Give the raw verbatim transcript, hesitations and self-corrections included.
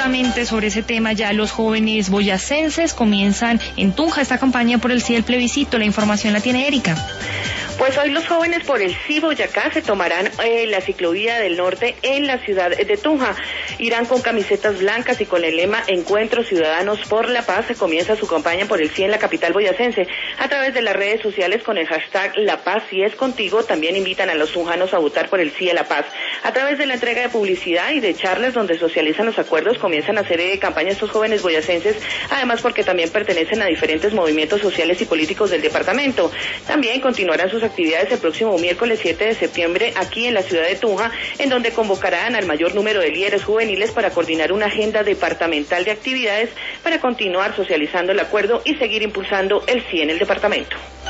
justamente sobre ese tema ya los jóvenes boyacenses comienzan en Tunja esta campaña por el sí del plebiscito. La información la tiene Erika. Pues hoy los jóvenes por el sí Boyacá se tomarán eh, la ciclovía del norte en la ciudad de Tunja. Irán con camisetas blancas y con el lema Encuentros Ciudadanos por la Paz. Se comienza su campaña por el sí en la capital boyacense. A través de las redes sociales con el hashtag La Paz Si Es Contigo también invitan a los tunjanos a votar por el sí a la paz. A través de la entrega de publicidad y de charlas donde socializan los acuerdos comienzan a hacer eh, campaña estos jóvenes boyacenses, además porque también pertenecen a diferentes movimientos sociales y políticos del departamento. También continuarán sus actividades el próximo miércoles siete de septiembre aquí en la ciudad de Tunja, en donde convocarán al mayor número de líderes juveniles para coordinar una agenda departamental de actividades para continuar socializando el acuerdo y seguir impulsando el sí en el departamento.